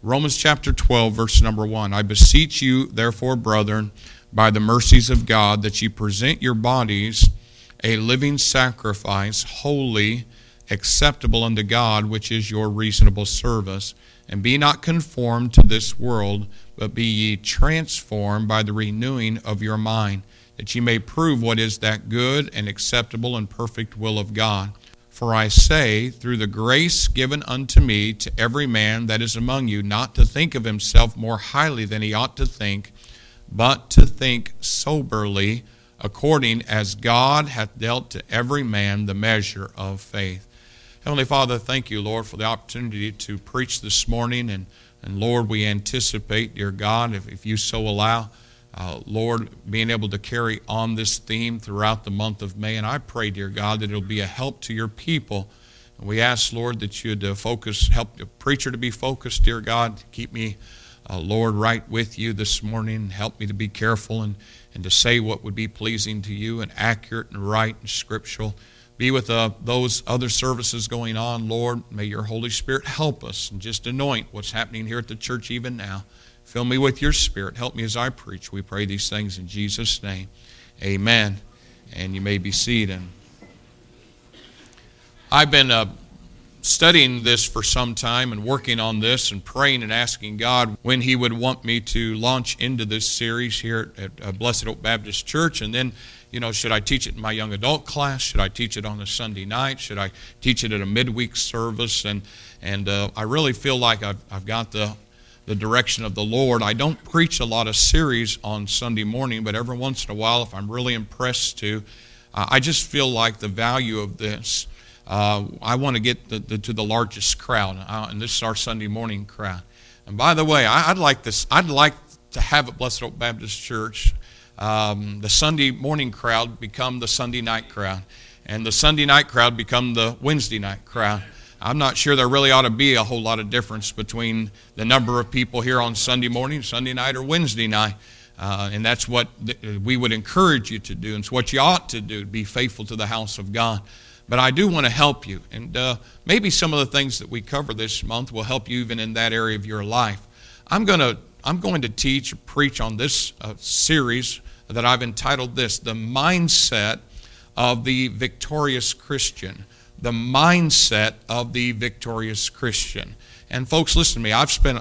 Romans chapter 12, verse number 1. I beseech you, therefore, brethren, by the mercies of God, that ye present your bodies a living sacrifice, holy, acceptable unto God, which is your reasonable service. And be not conformed to this world, but be ye transformed by the renewing of your mind, that ye may prove what is that good and acceptable and perfect will of God. For I say, through the grace given unto me, to every man that is among you, not to think of himself more highly than he ought to think, but to think soberly, according as God hath dealt to every man the measure of faith. Heavenly Father, thank you, Lord, for the opportunity to preach this morning. And Lord, we anticipate, dear God, if you so allow, Lord, being able to carry on this theme throughout the month of May. And I pray, dear God, that it'll be a help to your people. And we ask, Lord, that you'd help the preacher to be focused, dear God. Keep me, Lord, right with you this morning. Help me to be careful and to say what would be pleasing to you and accurate and right and scriptural. Be with those other services going on, Lord. May your Holy Spirit help us and just anoint what's happening here at the church even now. Fill me with your Spirit. Help me as I preach. We pray these things in Jesus' name. Amen. And you may be seated. I've been studying this for some time and working on this and praying and asking God when He would want me to launch into this series here at Blessed Oak Baptist Church. And then, should I teach it in my young adult class? Should I teach it on a Sunday night? Should I teach it at a midweek service? And I really feel like I've got the direction of the Lord. I don't preach a lot of series on Sunday morning, but every once in a while, if I'm really impressed to, I just feel like the value of this. I want to get to the largest crowd, and this is our Sunday morning crowd. And by the way, I'd like to have at Blessed Oak Baptist Church the Sunday morning crowd become the Sunday night crowd, and the Sunday night crowd become the Wednesday night crowd. I'm not sure there really ought to be a whole lot of difference between the number of people here on Sunday morning, Sunday night, or Wednesday night. And that's what we would encourage you to do. And it's what you ought to do, to be faithful to the house of God. But I do want to help you. And maybe some of the things that we cover this month will help you even in that area of your life. I'm going to teach or preach on this series that I've entitled this, The Mindset of the Victorious Christian. The mindset of the victorious Christian. And folks, listen to me. I've spent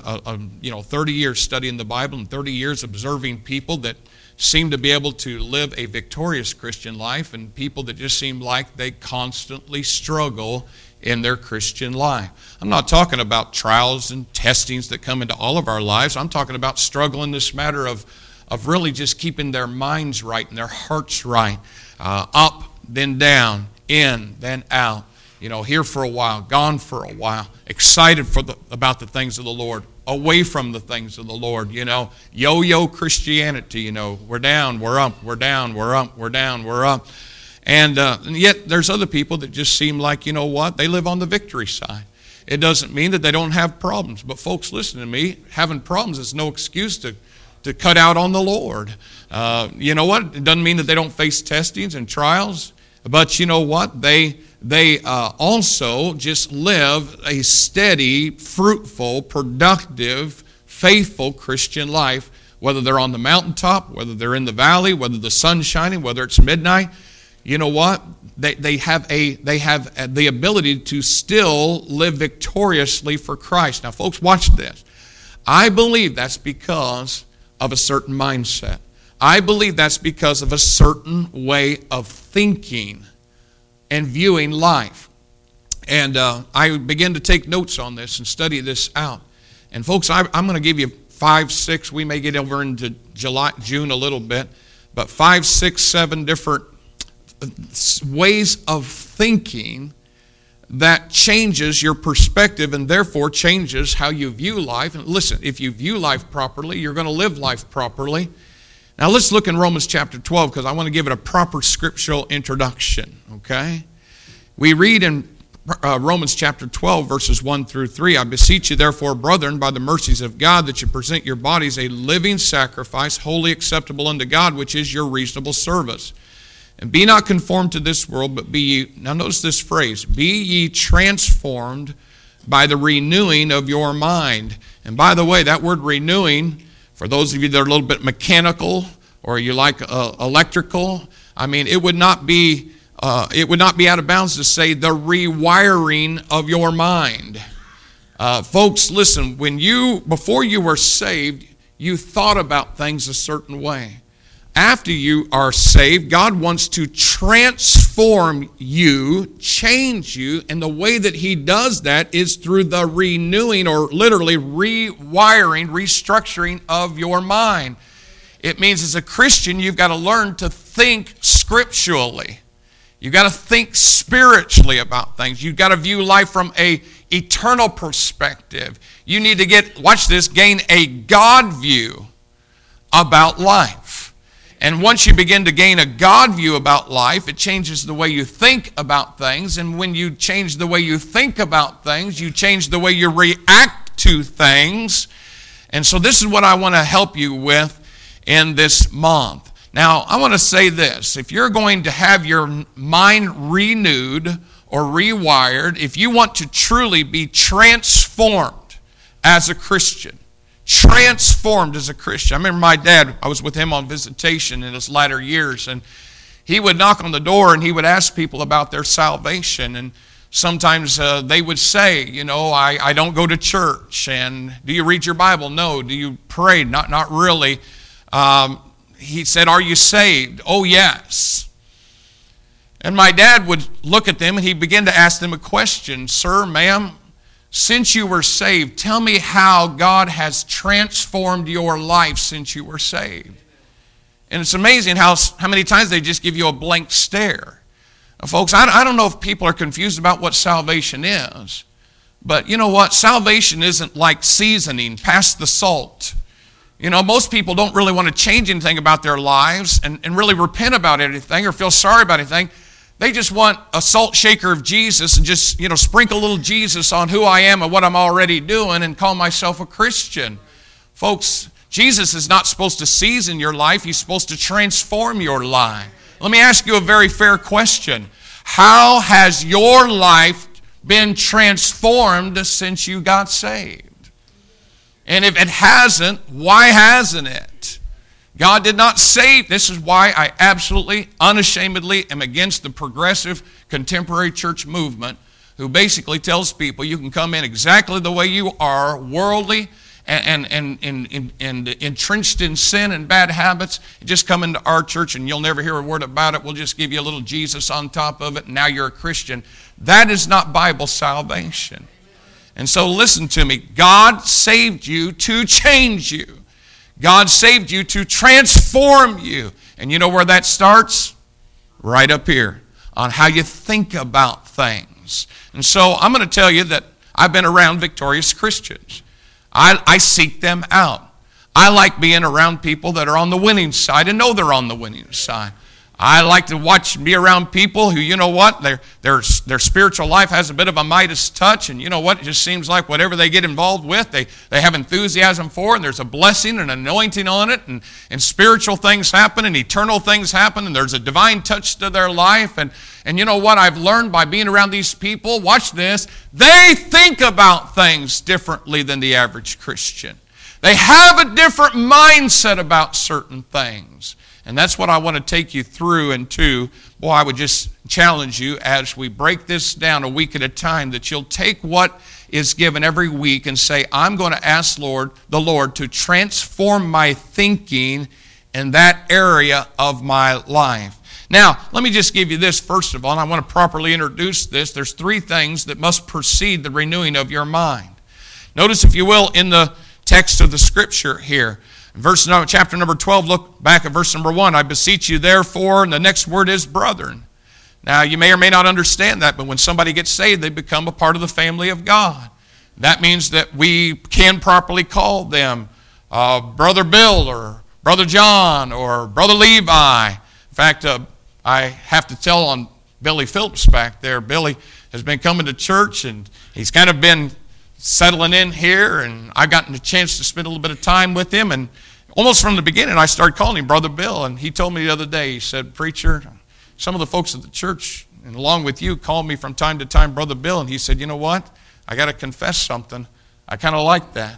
30 years studying the Bible and 30 years observing people that seem to be able to live a victorious Christian life and people that just seem like they constantly struggle in their Christian life. I'm not talking about trials and testings that come into all of our lives. I'm talking about struggle in this matter of really just keeping their minds right and their hearts right. Up, then down, in, then out. Here for a while, gone for a while, excited about the things of the Lord, away from the things of the Lord, yo-yo Christianity, we're down, we're up, we're down, we're up, we're down, we're up. And yet there's other people that just seem like, they live on the victory side. It doesn't mean that they don't have problems. But folks, listen to me, having problems is no excuse to cut out on the Lord. You know what? It doesn't mean that they don't face testings and trials. But you know what? They also just live a steady, fruitful, productive, faithful Christian life, whether they're on the mountaintop, whether they're in the valley, whether the sun's shining, whether it's midnight. You know what? They have the ability to still live victoriously for Christ. Now, folks, watch this. I believe that's because of a certain mindset. I believe that's because of a certain way of thinking and viewing life. And I began to take notes on this and study this out. And folks, I'm going to give you 5, 6, we may get over into June a little bit, but 5, 6, 7 different ways of thinking that changes your perspective and therefore changes how you view life. And listen, if you view life properly, you're going to live life properly. Now let's look in Romans chapter 12 because I want to give it a proper scriptural introduction, okay? We read in Romans chapter 12 verses 1 through 3, I beseech you therefore, brethren, by the mercies of God, that you present your bodies a living sacrifice, wholly acceptable unto God, which is your reasonable service. And be not conformed to this world, but be ye, now notice this phrase, be ye transformed by the renewing of your mind. And by the way, that word renewing, for those of you that are a little bit mechanical or you like electrical, I mean, it would not be out of bounds to say the rewiring of your mind. Folks, listen, before you were saved, you thought about things a certain way. After you are saved, God wants to transform you, change you, and the way that He does that is through the renewing, or literally rewiring, restructuring of your mind. It means as a Christian, you've got to learn to think scripturally. You've got to think spiritually about things. You've got to view life from an eternal perspective. You need to gain a God view about life. And once you begin to gain a God view about life, it changes the way you think about things. And when you change the way you think about things, you change the way you react to things. And so this is what I want to help you with in this month. Now, I want to say this. If you're going to have your mind renewed or rewired, if you want to truly be transformed as a Christian, transformed as a Christian. I remember my dad, I was with him on visitation in his latter years, and he would knock on the door and he would ask people about their salvation. And sometimes they would say, I don't go to church. And do you read your Bible? No. Do you pray? Not really. He said, are you saved? Oh, yes. And my dad would look at them and he'd begin to ask them a question. Sir, ma'am, since you were saved, tell me how God has transformed your life since you were saved. And it's amazing how many times they just give you a blank stare. Now, folks, I don't know if people are confused about what salvation is. But you know what? Salvation isn't like seasoning past the salt. Most people don't really want to change anything about their lives and really repent about anything or feel sorry about anything. They just want a salt shaker of Jesus and just, sprinkle a little Jesus on who I am and what I'm already doing and call myself a Christian. Folks, Jesus is not supposed to season your life. He's supposed to transform your life. Let me ask you a very fair question. How has your life been transformed since you got saved? And if it hasn't, why hasn't it? God did not save. This is why I absolutely, unashamedly am against the progressive contemporary church movement, who basically tells people you can come in exactly the way you are, worldly and entrenched in sin and bad habits. Just come into our church and you'll never hear a word about it. We'll just give you a little Jesus on top of it, and now you're a Christian. That is not Bible salvation. And so listen to me. God saved you to change you. God saved you to transform you. And you know where that starts? Right up here, on how you think about things. And so I'm going to tell you that I've been around victorious Christians. I seek them out. I like being around people that are on the winning side and know they're on the winning side. I like to be around people who, you know what, their spiritual life has a bit of a Midas touch, and you know what, it just seems like whatever they get involved with, they have enthusiasm for, and there's a blessing and anointing on it, and spiritual things happen, and eternal things happen, and there's a divine touch to their life, and you know what I've learned by being around these people, watch this, they think about things differently than the average Christian. They have a different mindset about certain things. And that's what I want to take you through into. Boy, I would just challenge you as we break this down a week at a time, that you'll take what is given every week and say, I'm going to ask the Lord to transform my thinking in that area of my life. Now, let me just give you this first of all, and I want to properly introduce this. There's three things that must precede the renewing of your mind. Notice, if you will, in the text of the scripture here, chapter number 12, look back at verse number 1. I beseech you therefore, and the next word is brethren. Now, you may or may not understand that, but when somebody gets saved, they become a part of the family of God. That means that we can properly call them Brother Bill or Brother John or Brother Levi. In fact, I have to tell on Billy Phillips back there. Billy has been coming to church, and he's kind of been settling in here, and I've gotten a chance to spend a little bit of time with him, and almost from the beginning I started calling him Brother Bill, and he told me the other day, he said, preacher, some of the folks at the church, and along with you, call me from time to time Brother Bill, and he said, you know what, I got to confess something. I kind of like that.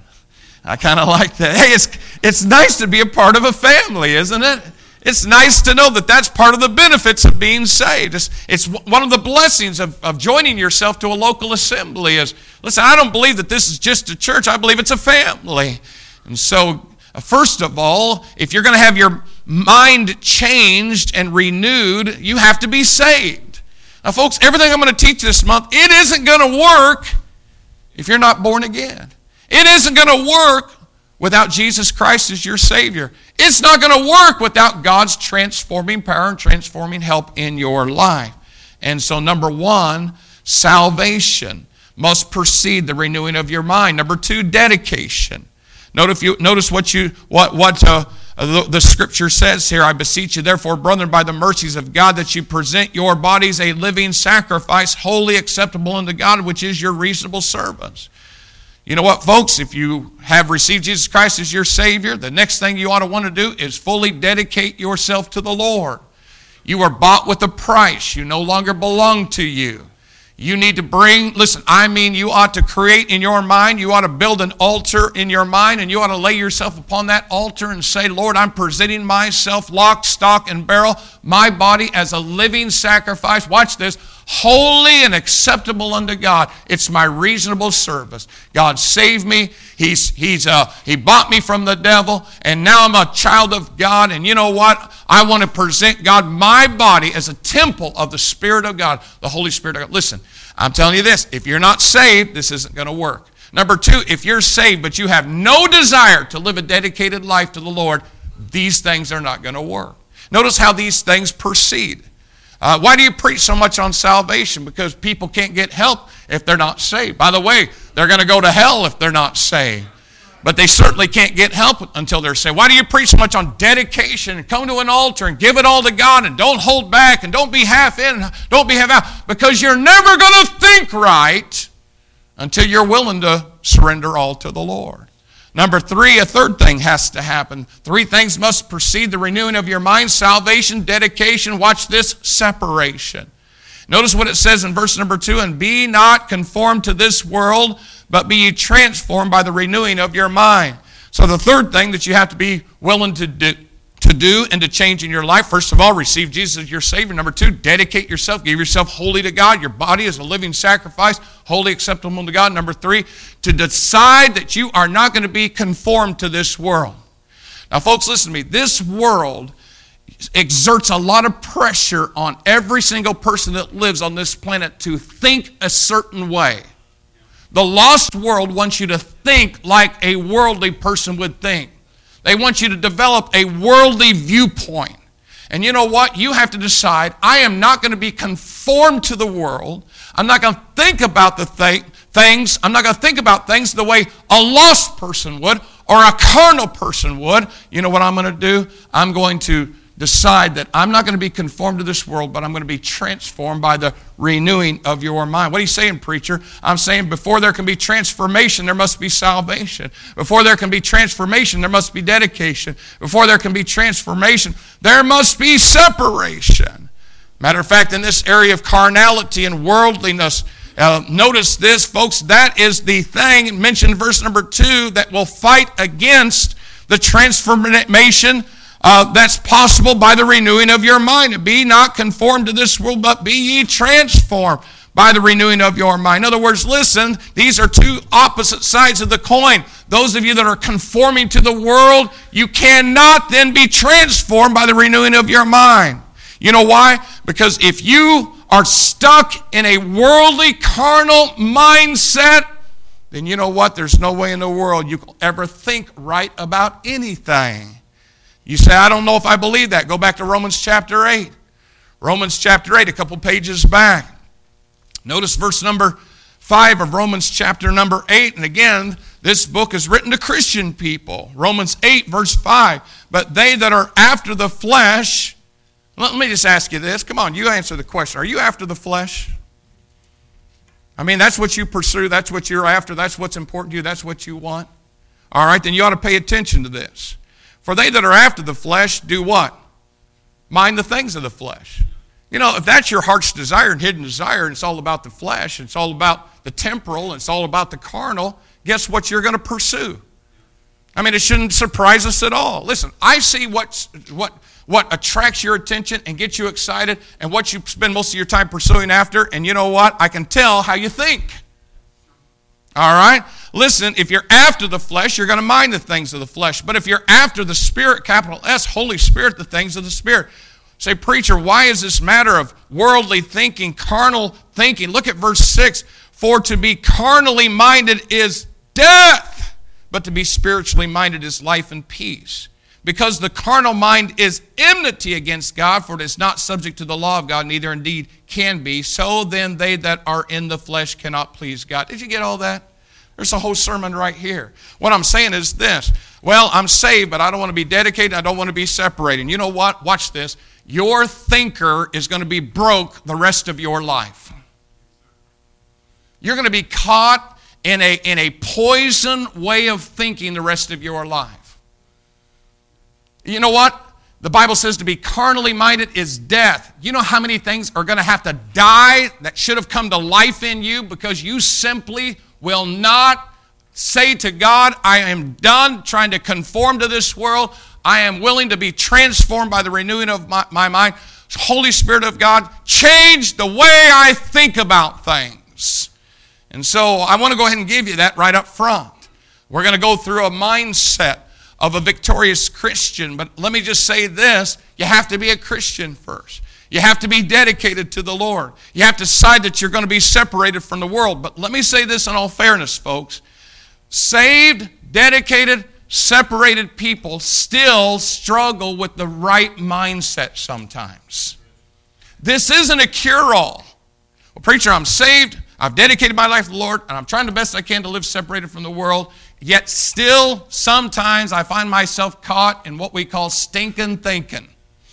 Hey, it's nice to be a part of a family, isn't it? It's nice to know that that's part of the benefits of being saved. It's one of the blessings of joining yourself to a local assembly is, listen, I don't believe that this is just a church. I believe it's a family. And so, first of all, if you're going to have your mind changed and renewed, you have to be saved. Now, folks, everything I'm going to teach this month, it isn't going to work if you're not born again. It isn't going to work without Jesus Christ as your Savior. It's not going to work without God's transforming power and transforming help in your life. And so, number one, salvation must precede the renewing of your mind. Number two, dedication. Notice what the Scripture says here. I beseech you, therefore, brethren, by the mercies of God, that you present your bodies a living sacrifice, wholly acceptable unto God, which is your reasonable service. You know what, folks? If you have received Jesus Christ as your Savior, the next thing you ought to want to do is fully dedicate yourself to the Lord. You are bought with a price. You no longer belong to you. You need to you ought to create in your mind, you ought to build an altar in your mind, and you ought to lay yourself upon that altar and say, Lord, I'm presenting myself, lock, stock, and barrel, my body as a living sacrifice. Watch this. Holy and acceptable unto God. It's my reasonable service. God saved me. He bought me from the devil, and now I'm a child of God. And you know what? I want to present God, my body, as a temple of the Spirit of God, the Holy Spirit of God. Listen, I'm telling you this. If you're not saved, this isn't going to work. Number two, if you're saved, but you have no desire to live a dedicated life to the Lord, these things are not going to work. Notice how these things proceed. Why do you preach so much on salvation? Because people can't get help if they're not saved. By the way, they're going to go to hell if they're not saved. But they certainly can't get help until they're saved. Why do you preach so much on dedication and come to an altar and give it all to God and don't hold back and don't be half in, don't be half out? Because you're never going to think right until you're willing to surrender all to the Lord. Number three, a third thing has to happen. Three things must precede the renewing of your mind: salvation, dedication, watch this, separation. Notice what it says in verse number 2, and be not conformed to this world, but be ye transformed by the renewing of your mind. So the third thing that you have to be willing to do and to change in your life, first of all, receive Jesus as your Savior. Number two, dedicate yourself, give yourself wholly to God. Your body is a living sacrifice, wholly acceptable to God. Number three, to decide that you are not going to be conformed to this world. Now, folks, listen to me. This world exerts a lot of pressure on every single person that lives on this planet to think a certain way. The lost world wants you to think like a worldly person would think. They want you to develop a worldly viewpoint. And you know what? You have to decide, I am not going to be conformed to the world. I'm not going to think about the things. I'm not going to think about things the way a lost person would or a carnal person would. You know what I'm going to do? I'm going to decide that I'm not going to be conformed to this world, but I'm going to be transformed by the renewing of your mind. What are you saying, preacher? I'm saying before there can be transformation, there must be salvation. Before there can be transformation, there must be dedication. Before there can be transformation, there must be separation. Matter of fact, in this area of carnality and worldliness, notice this, folks, that is the thing mentioned in verse number 2 that will fight against the transformation that's possible by the renewing of your mind. Be not conformed to this world, but be ye transformed by the renewing of your mind. In other words, listen, these are two opposite sides of the coin. Those of you that are conforming to the world, you cannot then be transformed by the renewing of your mind. You know why? Because if you are stuck in a worldly, carnal mindset, then you know what? There's no way in the world you will ever think right about anything. You say, I don't know if I believe that. Go back to Romans chapter 8. Romans chapter 8, a couple pages back. Notice verse number 5 of Romans chapter number 8. And again, this book is written to Christian people. Romans 8, verse 5. But they that are after the flesh, let me just ask you this. Come on, you answer the question. Are you after the flesh? I mean, that's what you pursue. That's what you're after. That's what's important to you. That's what you want. All right, then you ought to pay attention to this. For they that are after the flesh do what? Mind the things of the flesh. You know, if that's your heart's desire and hidden desire, and it's all about the flesh, it's all about the temporal and it's all about the carnal, guess what you're going to pursue? I mean, it shouldn't surprise us at all. Listen, I see what attracts your attention and gets you excited and what you spend most of your time pursuing after, and you know what? I can tell how you think. All right? Listen, if you're after the flesh, you're going to mind the things of the flesh. But if you're after the Spirit, capital S, Holy Spirit, the things of the Spirit. Say, preacher, why is this matter of worldly thinking, carnal thinking? Look at verse 6. For to be carnally minded is death, but to be spiritually minded is life and peace. Because the carnal mind is enmity against God, for it is not subject to the law of God, neither indeed can be. So then they that are in the flesh cannot please God. Did you get all that? There's a whole sermon right here. What I'm saying is this. Well, I'm saved, but I don't want to be dedicated. I don't want to be separated. You know what? Watch this. Your thinker is going to be broke the rest of your life. You're going to be caught in a poison way of thinking the rest of your life. You know what? The Bible says to be carnally minded is death. You know how many things are going to have to die that should have come to life in you because you simply will not say to God, I am done trying to conform to this world. I am willing to be transformed by the renewing of my mind. Holy Spirit of God, change the way I think about things. And so I want to go ahead and give you that right up front. We're going to go through a mindset of a victorious Christian. But let me just say this. You have to be a Christian first. You have to be dedicated to the Lord. You have to decide that you're going to be separated from the world. But let me say this in all fairness, folks. Saved, dedicated, separated people still struggle with the right mindset sometimes. This isn't a cure-all. Well, preacher, I'm saved. I've dedicated my life to the Lord, and I'm trying the best I can to live separated from the world. Yet still, sometimes I find myself caught in what we call stinking thinking.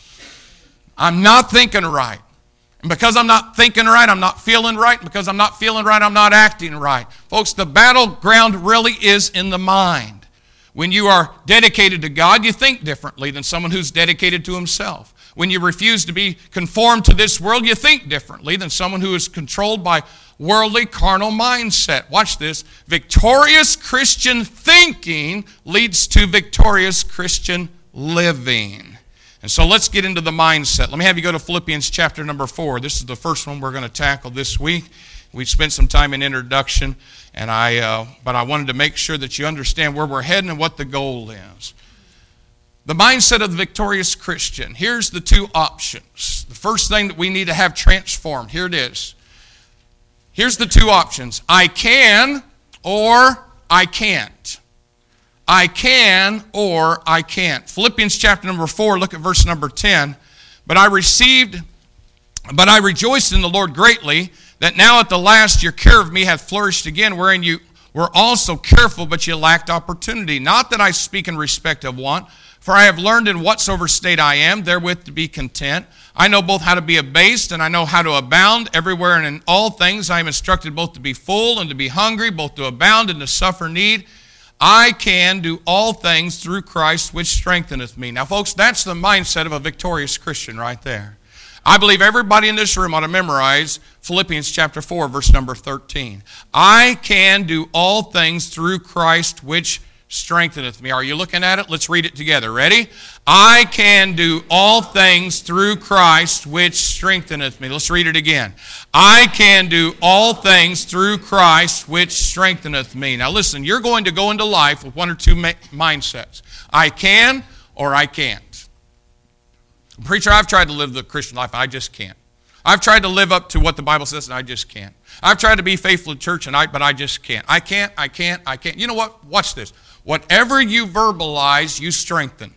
I'm not thinking right. And because I'm not thinking right, I'm not feeling right. And because I'm not feeling right, I'm not acting right. Folks, the battleground really is in the mind. When you are dedicated to God, you think differently than someone who's dedicated to himself. When you refuse to be conformed to this world, you think differently than someone who is controlled by worldly, carnal mindset. Watch this. Victorious Christian thinking leads to victorious Christian living. And so let's get into the mindset. Let me have you go to Philippians chapter number 4. This is the first one we're going to tackle this week. We spent some time in introduction, but I wanted to make sure that you understand where we're heading and what the goal is. The mindset of the victorious Christian. Here's the two options. The first thing that we need to have transformed. Here it is. Here's the two options. I can or I can't. I can or I can't. Philippians chapter number 4, look at verse number 10. But I rejoiced in the Lord greatly, that now at the last your care of me hath flourished again, wherein you were also careful, but you lacked opportunity. Not that I speak in respect of want, for I have learned in whatsoever state I am, therewith to be content. I know both how to be abased, and I know how to abound. Everywhere and in all things I am instructed both to be full and to be hungry, both to abound and to suffer need. I can do all things through Christ, which strengtheneth me. Now, folks, that's the mindset of a victorious Christian right there. I believe everybody in this room ought to memorize Philippians chapter 4, verse number 13. I can do all things through Christ, which strengtheneth me. Are you looking at it? Let's read it together. Ready? I can do all things through Christ, which strengtheneth me. Let's read it again. I can do all things through Christ, which strengtheneth me. Now listen, you're going to go into life with one or two mindsets. I can or I can't. Preacher, I've tried to live the Christian life. I just can't. I've tried to live up to what the Bible says, and I just can't. I've tried to be faithful to church, but I just can't. I can't. You know what? Watch this. Whatever you verbalize, you strengthen.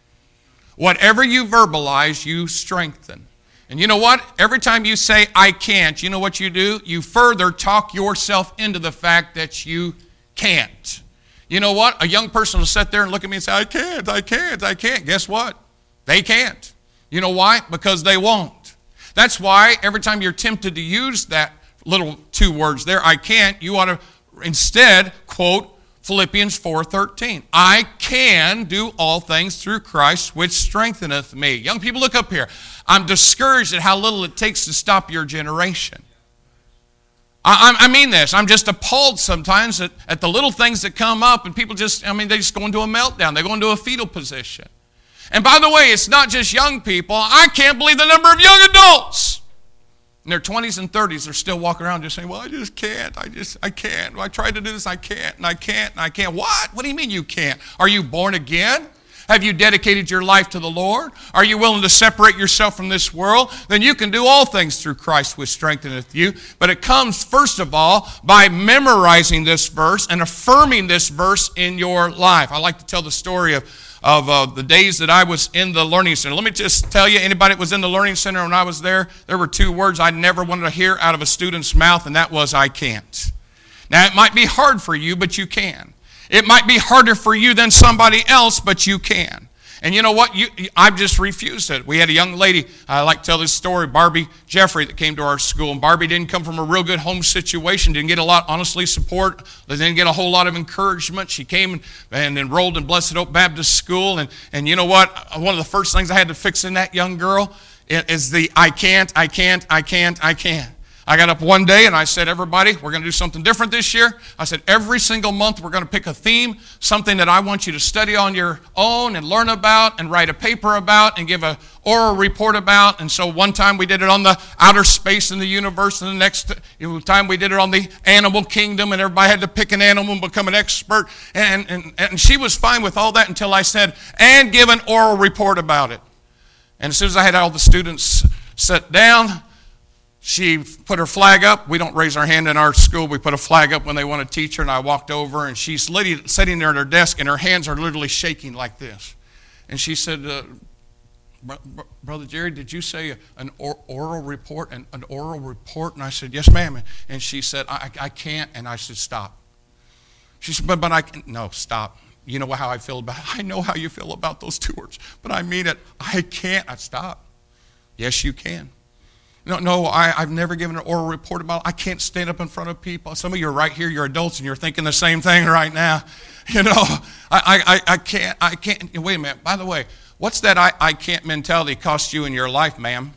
Whatever you verbalize, you strengthen. And you know what? Every time you say, I can't, you know what you do? You further talk yourself into the fact that you can't. You know what? A young person will sit there and look at me and say, I can't. Guess what? They can't. You know why? Because they won't. That's why every time you're tempted to use that little two words there, I can't, you ought to instead quote Philippians 4:13. I can do all things through Christ, which strengtheneth me. Young people, look up here. I'm discouraged at how little it takes to stop your generation. I mean this. I'm just appalled sometimes at the little things that come up, and people just, they just go into a meltdown. They go into a fetal position. And by the way, it's not just young people. I can't believe the number of young adults in their 20s and 30s. They're still walking around just saying, well, I just can't. I can't. Well, I tried to do this. I can't, and I can't, and I can't. What? What do you mean you can't? Are you born again? Have you dedicated your life to the Lord? Are you willing to separate yourself from this world? Then you can do all things through Christ which strengtheneth you. But it comes, first of all, by memorizing this verse and affirming this verse in your life. I like to tell the story of the days that I was in the Learning Center. Let me just tell you, anybody that was in the Learning Center when I was there were two words I never wanted to hear out of a student's mouth, and that was, I can't. Now, it might be hard for you, but you can. It might be harder for you than somebody else, but you can. And you know what? I've just refused it. We had a young lady, I like to tell this story, Barbie Jeffrey, that came to our school. And Barbie didn't come from a real good home situation, didn't get a lot, honestly, support, didn't get a whole lot of encouragement. She came and enrolled in Blessed Hope Baptist School. And you know what? One of the first things I had to fix in that young girl is the I can't. I got up one day and I said, everybody, we're going to do something different this year. I said, every single month we're going to pick a theme, something that I want you to study on your own and learn about and write a paper about and give an oral report about. And so one time we did it on the outer space in the universe, and the next time we did it on the animal kingdom, and everybody had to pick an animal and become an expert. And she was fine with all that until I said, and give an oral report about it. And as soon as I had all the students sit down, she put her flag up. We don't raise our hand in our school. We put a flag up when they want to teach her. And I walked over, and she's sitting there at her desk, and her hands are literally shaking like this. And she said, Brother Jerry, did you say an oral report? An oral report? And I said, yes, ma'am. And she said, I can't. And I said, stop. She said, but I can't. No, stop. You know how I feel about it. I know how you feel about those two words. But I mean it. I can't. I stop. Yes, you can. No, I've never given an oral report about it. I can't stand up in front of people. Some of you are right here, you're adults, and you're thinking the same thing right now. I can't. Wait a minute. By the way, what's that I can't mentality cost you in your life, ma'am?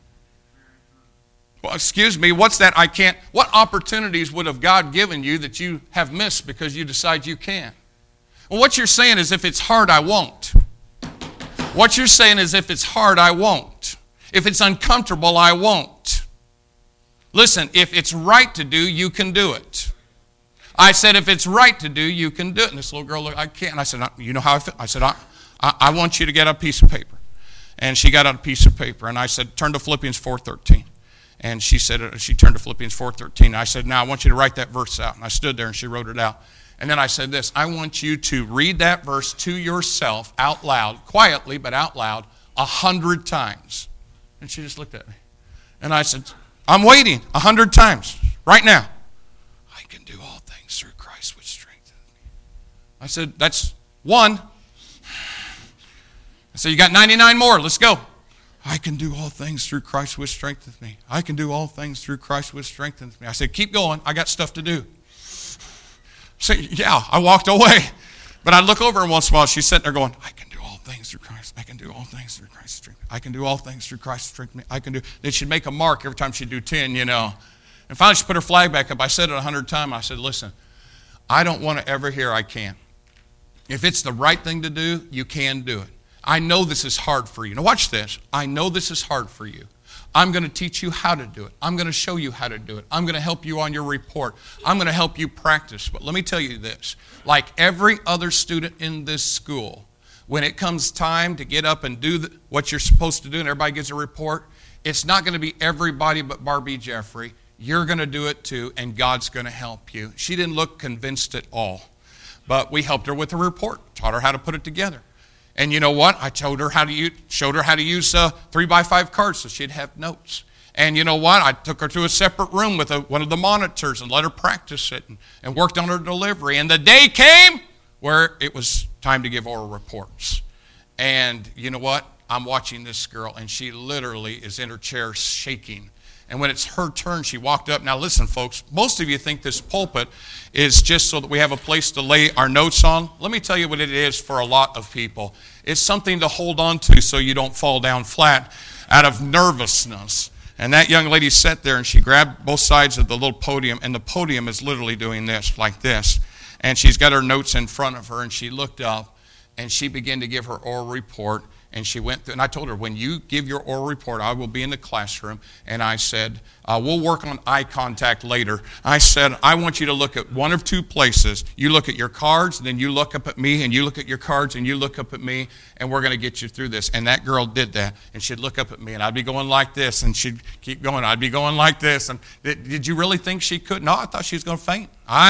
Well, excuse me, what's that I can't? What opportunities would have God given you that you have missed because you decide you can't? Well, what you're saying is, if it's hard, I won't. What you're saying is, if it's hard, I won't. If it's uncomfortable, I won't. Listen, if it's right to do, you can do it. I said, if it's right to do, you can do it. And this little girl, I can't. And I said, you know how I feel? I said, I want you to get a piece of paper. And she got out a piece of paper. And I said, turn to Philippians 4:13. And she said, she turned to Philippians 4:13. And I said, now I want you to write that verse out. And I stood there and she wrote it out. And then I said this, I want you to read that verse to yourself out loud, quietly but out loud, 100 times. And she just looked at me. And I said, I'm waiting 100 times right now. I can do all things through Christ which strengthens me. I said, that's one. I said, you got 99 more. Let's go. I can do all things through Christ which strengthens me. I can do all things through Christ which strengthens me. I said, keep going. I got stuff to do. So, yeah, I walked away. But I look over and once in a while, she's sitting there going, I can do all things through Christ. I can do all things through Christ's strength. I can do all things through Christ's strength. I can do. Then she'd make a mark every time she'd do 10, And finally she put her flag back up. I said it 100 times. I said, listen, I don't want to ever hear I can't. If it's the right thing to do, you can do it. I know this is hard for you. Now watch this. I know this is hard for you. I'm going to teach you how to do it. I'm going to show you how to do it. I'm going to help you on your report. I'm going to help you practice. But let me tell you this. Like every other student in this school, when it comes time to get up and do what you're supposed to do and everybody gets a report, it's not going to be everybody but Barbie Jeffrey. You're going to do it too, and God's going to help you. She didn't look convinced at all. But we helped her with the report, taught her how to put it together. And you know what? I showed her how to use 3x5 cards so she'd have notes. And you know what? I took her to a separate room with one of the monitors and let her practice it and worked on her delivery. And the day came where it was time to give oral reports. And you know what? I'm watching this girl, and she literally is in her chair shaking. And when it's her turn, she walked up. Now listen, folks, most of you think this pulpit is just so that we have a place to lay our notes on. Let me tell you what it is for a lot of people. It's something to hold on to so you don't fall down flat out of nervousness. And that young lady sat there and she grabbed both sides of the little podium, and the podium is literally doing this, like this. And she's got her notes in front of her, and she looked up and she began to give her oral report. And she went through, and I told her, when you give your oral report, I will be in the classroom. And I said, we'll work on eye contact later. I said, I want you to look at one of two places. You look at your cards, and then you look up at me, and you look at your cards, and you look up at me, and we're going to get you through this. And that girl did that. And she'd look up at me, and I'd be going like this, and she'd keep going. I'd be going like this. And did you really think she could? No, I thought she was going to faint.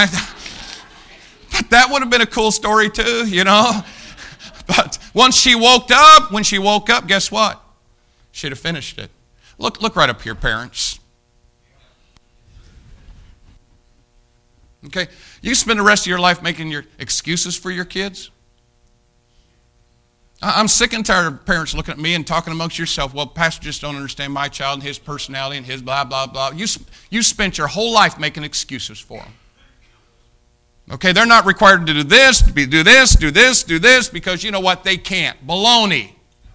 But that would have been a cool story too, you know. But when she woke up, guess what? She'd have finished it. Look right up here, parents. Okay? You spend the rest of your life making your excuses for your kids? I'm sick and tired of parents looking at me and talking amongst yourself, well, pastor just don't understand my child and his personality and his blah, blah, blah. You spent your whole life making excuses for them. Okay, they're not required to do this, do this, because you know what? They can't. Baloney.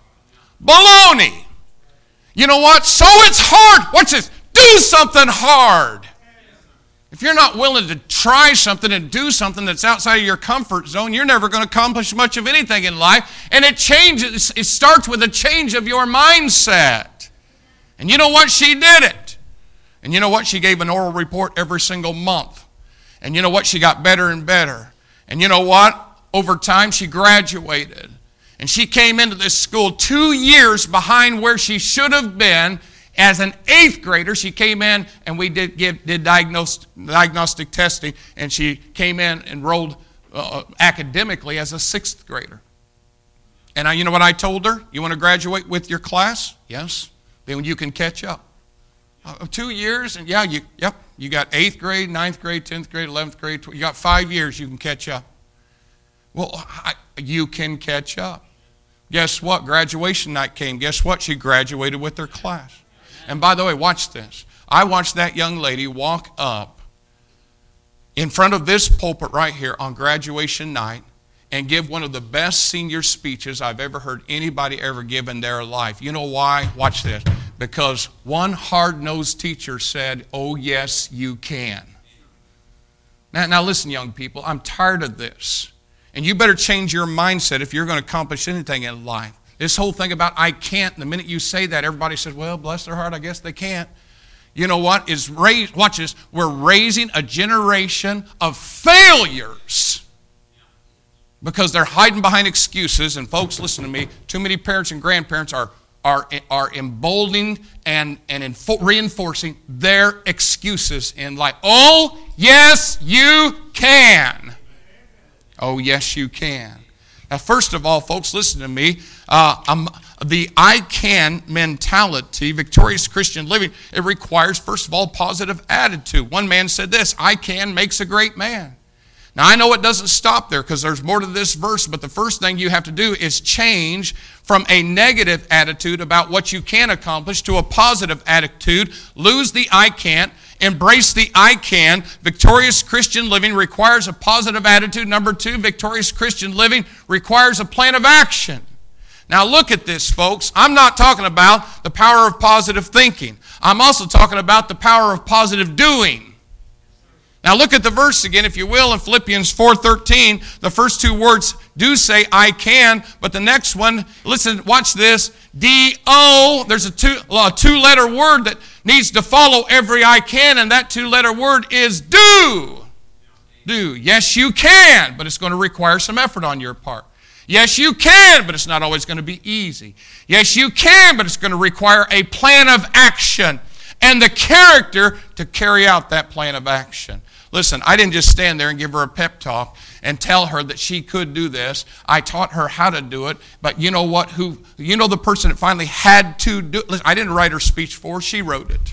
You know what? So it's hard. Watch this. Do something hard. If you're not willing to try something and do something that's outside of your comfort zone, you're never going to accomplish much of anything in life. And it starts with a change of your mindset. And you know what? She did it. And you know what? She gave an oral report every single month. And you know what? She got better and better. And you know what? Over time, she graduated. And she came into this school 2 years behind where she should have been. As an 8th grader, she came in and we did diagnostic testing. And she came in and enrolled academically as a 6th grader. And you know what I told her? You want to graduate with your class? Yes. Then you can catch up. 2 years, and you got 8th grade, 9th grade, 10th grade, 11th grade. You got 5 years, you can catch up. Well, you can catch up. Guess what? Graduation night came. Guess what? She graduated with her class. And by the way, watch this. I watched that young lady walk up in front of this pulpit right here on graduation night and give one of the best senior speeches I've ever heard anybody ever give in their life. You know why? Watch this. Because one hard-nosed teacher said, oh, yes, you can. Now listen, young people, I'm tired of this. And you better change your mindset if you're going to accomplish anything in life. This whole thing about I can't, the minute you say that, everybody says, well, bless their heart, I guess they can't. You know what? Watch this. We're raising a generation of failures because they're hiding behind excuses. And folks, listen to me, too many parents and grandparents are emboldening and reinforcing their excuses in life. Oh, yes, you can. Oh, yes, you can. Now, first of all, folks, listen to me. The I can mentality, victorious Christian living, it requires, first of all, positive attitude. One man said this, I can makes a great man. Now, I know it doesn't stop there because there's more to this verse, but the first thing you have to do is change from a negative attitude about what you can accomplish to a positive attitude. Lose the I can't. Embrace the I can. Victorious Christian living requires a positive attitude. Number 2, victorious Christian living requires a plan of action. Now look at this, folks. I'm not talking about the power of positive thinking. I'm also talking about the power of positive doing. Now look at the verse again, if you will, in Philippians 4:13. The first 2 words do say I can, but the next one, listen, watch this. D-O, there's a two-letter word that needs to follow every I can, and that 2-letter word is do. Do. Yes, you can, but it's going to require some effort on your part. Yes, you can, but it's not always going to be easy. Yes, you can, but it's going to require a plan of action and the character to carry out that plan of action. Listen, I didn't just stand there and give her a pep talk and tell her that she could do this. I taught her how to do it. But you know what? The person that finally had to do it. Listen, I didn't write her speech for her. She wrote it.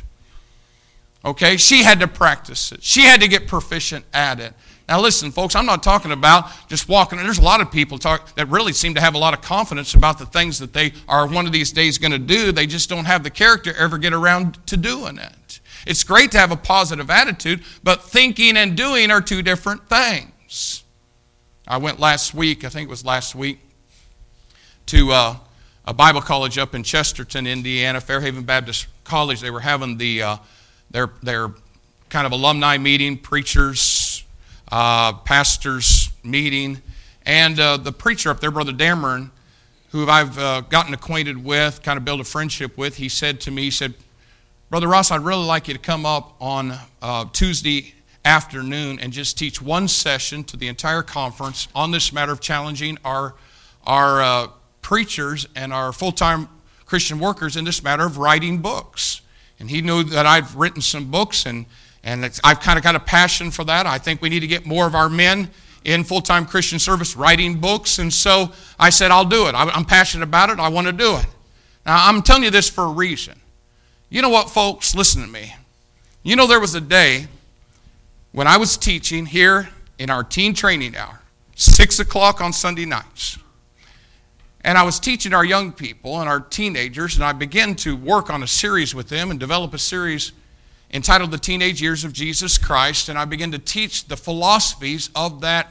Okay? She had to practice it. She had to get proficient at it. Now listen, folks, I'm not talking about just walking. There's a lot of people that really seem to have a lot of confidence about the things that they are one of these days going to do. They just don't have the character to ever get around to doing it. It's great to have a positive attitude, but thinking and doing are 2 different things. I went last week, I think it was last week, to a Bible college up in Chesterton, Indiana, Fairhaven Baptist College. They were having their kind of alumni meeting, preachers, pastors meeting. And the preacher up there, Brother Dameron, who I've gotten acquainted with, kind of built a friendship with, he said to me, he said, Brother Ross, I'd really like you to come up on Tuesday afternoon and just teach one session to the entire conference on this matter of challenging our preachers and our full-time Christian workers in this matter of writing books. And he knew that I've written some books, and I've kind of got a passion for that. I think we need to get more of our men in full-time Christian service writing books. And so I said, I'll do it. I'm passionate about it. I want to do it. Now, I'm telling you this for a reason. You know what, folks? Listen to me. You know, there was a day when I was teaching here in our teen training hour, 6 o'clock on Sunday nights. And I was teaching our young people and our teenagers, and I began to work on a series with them and develop a series entitled The Teenage Years of Jesus Christ. And I began to teach the philosophies of that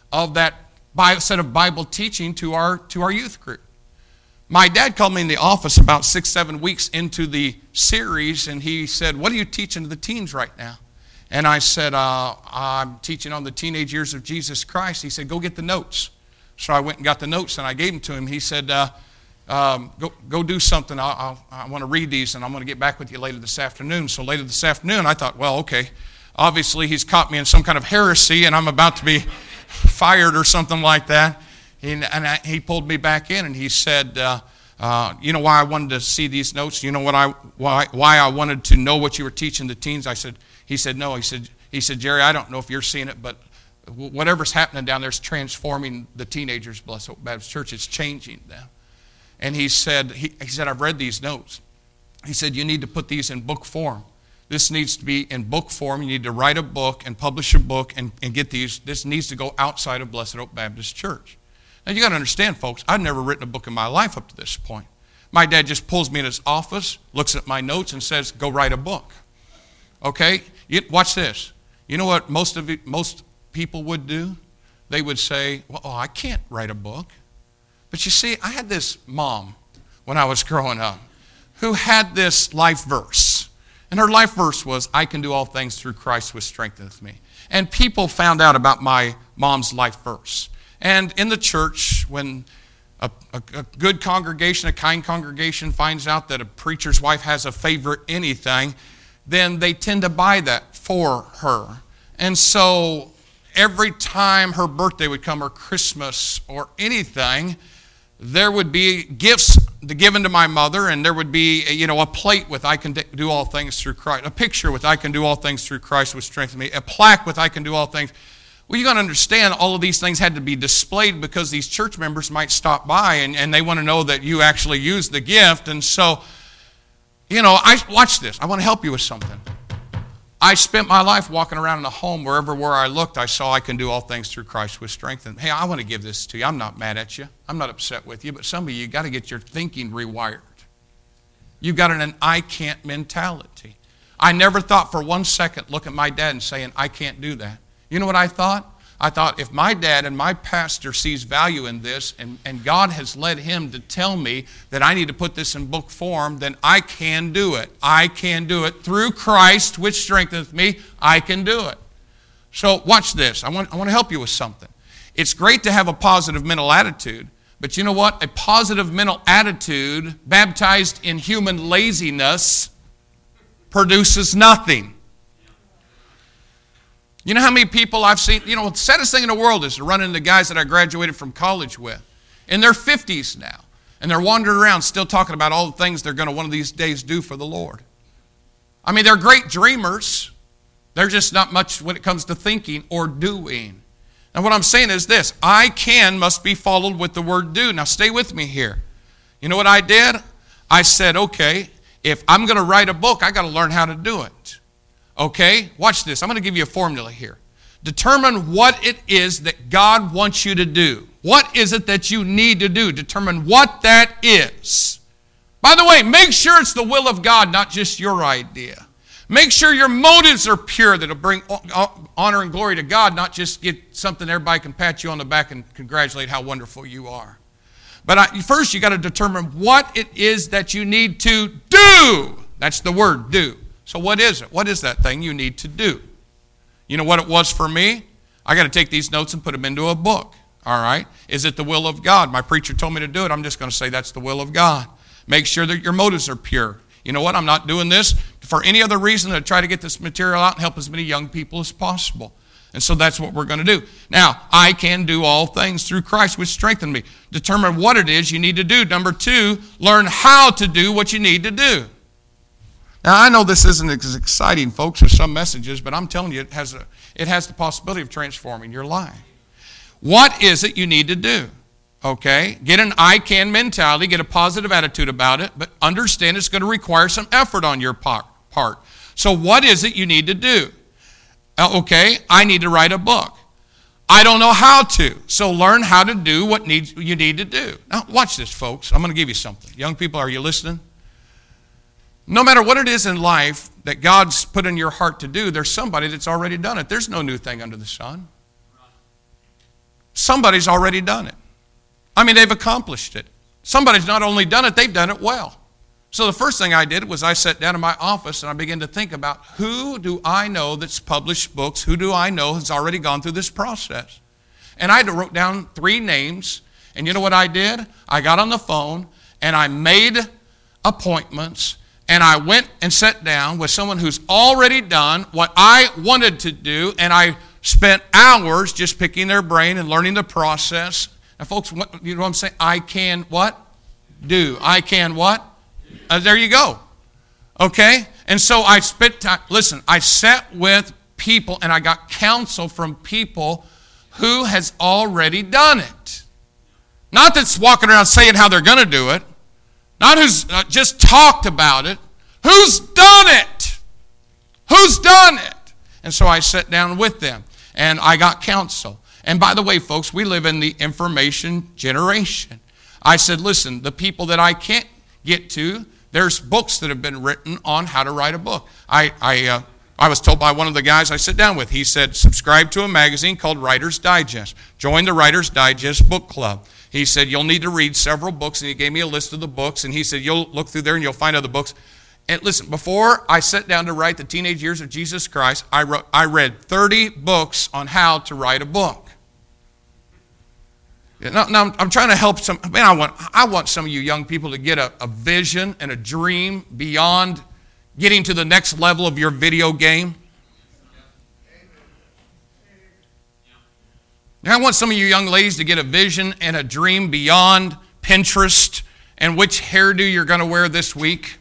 set of Bible teaching to our youth group. My dad called me in the office about 6-7 weeks into the series, and he said, what are you teaching to the teens right now? And I said, I'm teaching on the teenage years of Jesus Christ. He said, go get the notes. So I went and got the notes, and I gave them to him. He said, go do something. I want to read these, and I'm going to get back with you later this afternoon. So later this afternoon, I thought, well, okay, obviously he's caught me in some kind of heresy, and I'm about to be fired or something like that. He pulled me back in, and he said, you know why I wanted to see these notes? You know why I wanted to know what you were teaching the teens? He said, no. He said, Jerry, I don't know if you're seeing it, but whatever's happening down there is transforming the teenagers, Blessed Hope Baptist Church. It's changing them. And he said, I've read these notes. He said, you need to put these in book form. This needs to be in book form. You need to write a book and publish a book and get these. This needs to go outside of Blessed Hope Baptist Church. Now, you got to understand, folks, I've never written a book in my life up to this point. My dad just pulls me in his office, looks at my notes, and says, go write a book. Okay? Watch this. You know what most people would do? They would say, well, I can't write a book. But you see, I had this mom when I was growing up who had this life verse. And her life verse was, I can do all things through Christ who strengtheneth me. And people found out about my mom's life verse. And in the church, when a good congregation, a kind congregation finds out that a preacher's wife has a favorite anything, then they tend to buy that for her. And so every time her birthday would come or Christmas or anything, there would be gifts given to my mother, and there would be a plate with I can do all things through Christ, a picture with I can do all things through Christ who strengthens me, a plaque with I can do all things. Well, you got to understand all of these things had to be displayed because these church members might stop by and they want to know that you actually use the gift. And so, watch this. I want to help you with something. I spent my life walking around in a home where I looked, I saw I can do all things through Christ with strength. And hey, I want to give this to you. I'm not mad at you. I'm not upset with you. But some of you got to get your thinking rewired. You've got an I can't mentality. I never thought for 1 second, look at my dad and saying, I can't do that. You know what I thought? I thought if my dad and my pastor sees value in this and God has led him to tell me that I need to put this in book form, then I can do it. I can do it. Through Christ, which strengtheneth me, I can do it. So watch this. I want to help you with something. It's great to have a positive mental attitude, but you know what? A positive mental attitude baptized in human laziness produces nothing. You know how many people I've seen, the saddest thing in the world is to run into guys that I graduated from college with. In their 50s now. And they're wandering around still talking about all the things they're going to one of these days do for the Lord. I mean, they're great dreamers. They're just not much when it comes to thinking or doing. And what I'm saying is this. I can must be followed with the word do. Now stay with me here. You know what I did? I said, okay, if I'm going to write a book, I got to learn how to do it. Okay, watch this. I'm going to give you a formula here. Determine what it is that God wants you to do. What is it that you need to do? Determine what that is. By the way, make sure it's the will of God, not just your idea. Make sure your motives are pure, that will bring honor and glory to God, not just get something everybody can pat you on the back and congratulate how wonderful you are. But first you got to determine what it is that you need to do. That's the word, do. So what is it? What is that thing you need to do? You know what it was for me? I got to take these notes and put them into a book. All right? Is it the will of God? My preacher told me to do it. I'm just going to say that's the will of God. Make sure that your motives are pure. You know what? I'm not doing this for any other reason than to try to get this material out and help as many young people as possible. And so that's what we're going to do. Now, I can do all things through Christ, which strengthen me. Determine what it is you need to do. Number 2, learn how to do what you need to do. Now, I know this isn't as exciting, folks, as some messages, but I'm telling you, it has the possibility of transforming your life. What is it you need to do? Okay? Get an I can mentality, get a positive attitude about it, but understand it's going to require some effort on your part. So what is it you need to do? Okay, I need to write a book. I don't know how to, so learn how to do what you need to do. Now, watch this, folks. I'm going to give you something. Young people, are you listening? No matter what it is in life that God's put in your heart to do, there's somebody that's already done it. There's no new thing under the sun. Somebody's already done it. I mean, they've accomplished it. Somebody's not only done it, they've done it well. So the first thing I did was I sat down in my office and I began to think about who do I know that's published books, who do I know has already gone through this process. And I wrote down 3 names, and you know what I did? I got on the phone and I made appointments, and I went and sat down with someone who's already done what I wanted to do, and I spent hours just picking their brain and learning the process. Now, folks, you know what I'm saying? I can what? Do. I can what? There you go. Okay? And so I spent time. Listen, I sat with people and I got counsel from people who has already done it. Not that's walking around saying how they're going to do it. Not who's just talked about it. Who's done it? Who's done it? And so I sat down with them and I got counsel. And by the way, folks, we live in the information generation. I said, listen, the people that I can't get to, there's books that have been written on how to write a book. I was told by one of the guys I sit down with, he said, subscribe to a magazine called Writer's Digest. Join the Writer's Digest book club. He said, you'll need to read several books, and he gave me a list of the books, and he said, you'll look through there and you'll find other books. And listen, before I sat down to write the Teenage Years of Jesus Christ, I read 30 books on how to write a book. Now I'm trying to help some. Man, I want some of you young people to get a vision and a dream beyond getting to the next level of your video game. Now I want some of you young ladies to get a vision and a dream beyond Pinterest and which hairdo you're going to wear this week.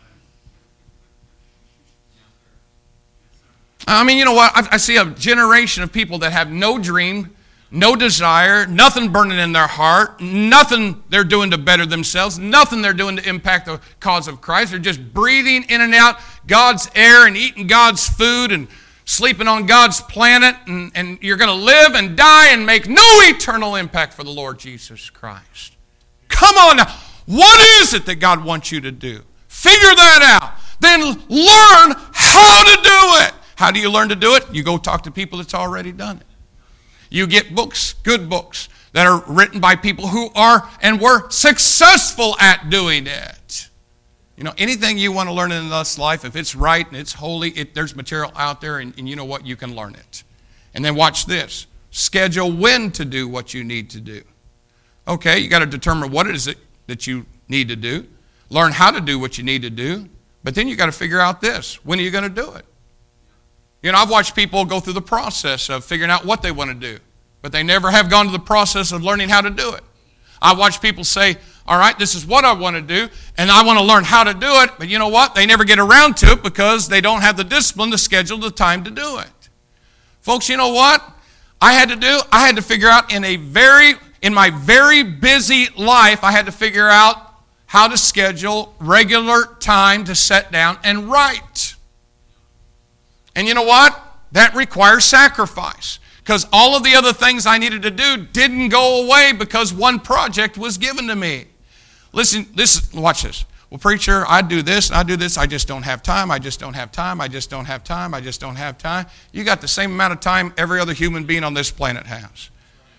I mean, you know what? I see a generation of people that have no dream, no desire, nothing burning in their heart, nothing they're doing to better themselves, nothing they're doing to impact the cause of Christ. They're just breathing in and out God's air and eating God's food and sleeping on God's planet, and you're going to live and die and make no eternal impact for the Lord Jesus Christ. Come on now. What is it that God wants you to do? Figure that out. Then learn how to do it. How do you learn to do it? You go talk to people that's already done it. You get books, good books, that are written by people who are and were successful at doing it. You know, anything you want to learn in this life, if it's right and it's holy, there's material out there, and you know what? You can learn it. And then watch this. Schedule when to do what you need to do. Okay, you got to determine what is it that you need to do. Learn how to do what you need to do. But then you got to figure out this. When are you going to do it? You know, I've watched people go through the process of figuring out what they want to do, but they never have gone to the process of learning how to do it. I watch people say, all right, this is what I want to do, and I want to learn how to do it, but you know what? They never get around to it because they don't have the discipline to schedule the time to do it. Folks, you know what I had to do? I had to figure out in my very busy life, I had to figure out how to schedule regular time to sit down and write. And you know what? That requires sacrifice. Because all of the other things I needed to do didn't go away because one project was given to me. Listen, watch this. Well, preacher, I do this, and I do this. I just don't have time. I just don't have time. I just don't have time. I just don't have time. You got the same amount of time every other human being on this planet has.